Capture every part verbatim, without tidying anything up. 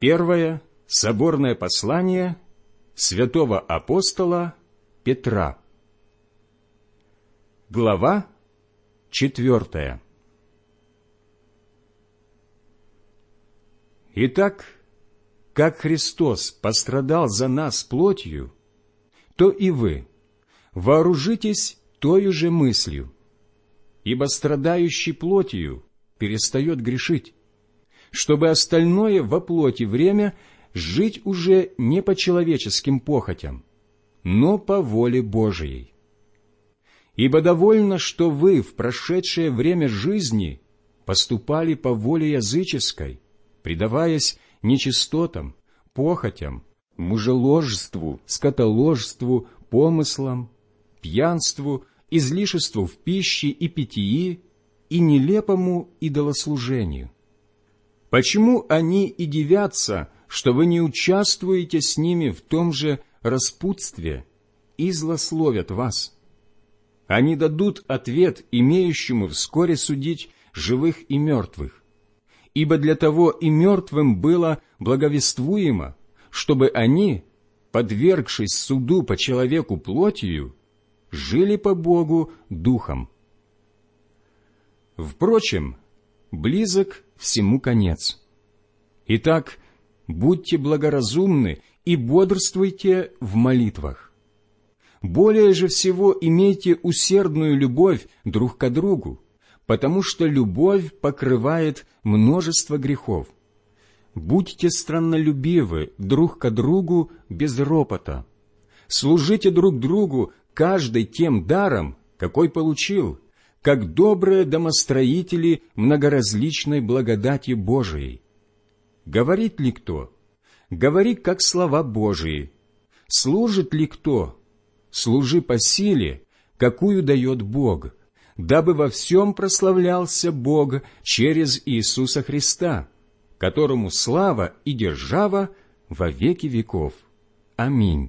Первое соборное послание святого апостола Петра. Глава четвертая. Итак, как Христос пострадал за нас плотью, то и вы вооружитесь тою же мыслью, ибо страдающий плотью перестает грешить, чтобы остальное во плоти время жить уже не по человеческим похотям, но по воле Божией. Ибо довольно, что вы в прошедшее время жизни поступали по воле языческой, предаваясь нечистотам, похотям, мужеложству, скотоложству, помыслам, пьянству, излишеству в пище и питьи и нелепому идолослужению. Почему они и дивятся, что вы не участвуете с ними в том же распутстве и злословят вас? Они дадут ответ имеющему вскоре судить живых и мертвых. Ибо для того и мертвым было благовествуемо, чтобы они, подвергшись суду по человеку плотью, жили по Богу духом. Впрочем, близок всему конец. Итак, будьте благоразумны и бодрствуйте в молитвах. Более же всего имейте усердную любовь друг к другу, потому что любовь покрывает множество грехов. Будьте страннолюбивы друг к другу без ропота. Служите друг другу каждый тем даром, какой получил, как добрые домостроители многоразличной благодати Божией. Говорит ли кто? Говори, как слова Божии. Служит ли кто? Служи по силе, какую дает Бог, дабы во всем прославлялся Бог через Иисуса Христа, которому слава и держава во веки веков. Аминь.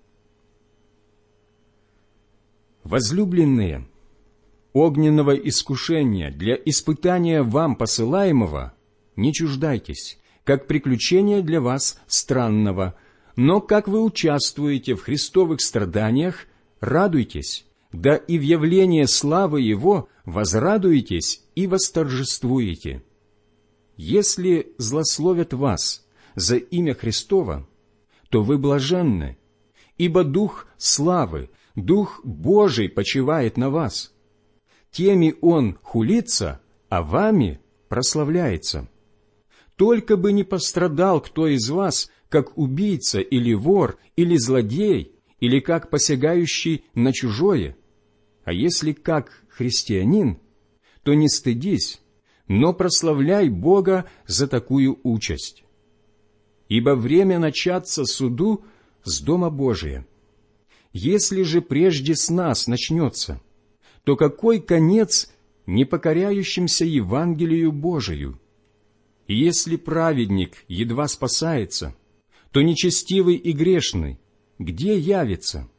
Возлюбленные, огненного искушения для испытания вам посылаемого не чуждайтесь, как приключение для вас странного, но как вы участвуете в христовых страданиях, радуйтесь, да и в явлении славы Его возрадуетесь и восторжествуете. Если злословят вас за имя Христово, то вы блаженны, ибо Дух славы, Дух Божий почивает на вас. Теми Он хулится, а вами прославляется. Только бы не пострадал кто из вас, как убийца или вор, или злодей, или как посягающий на чужое. А если как христианин, то не стыдись, но прославляй Бога за такую участь. Ибо время начаться суду с Дома Божия. Если же прежде с нас начнется, то какой конец непокоряющимся Евангелию Божию? И если праведник едва спасается, то нечестивый и грешный где явится?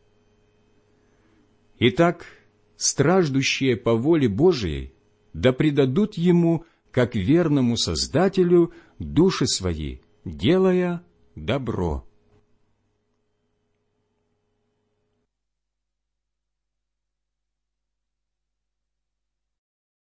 Итак, страждущие по воле Божией да предадут Ему, как верному Создателю, души свои, делая добро.